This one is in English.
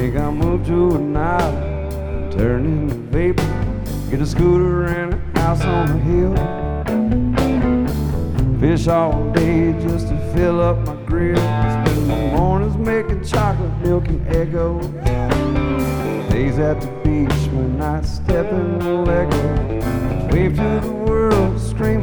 think I'll move to an island, turn into vapor, get a scooter and a house on the hill. Fish all day just to fill up my grill. Spend my mornings making chocolate milk and Eggo. Days at the beach when I step in the Lego. Wave to the world, scream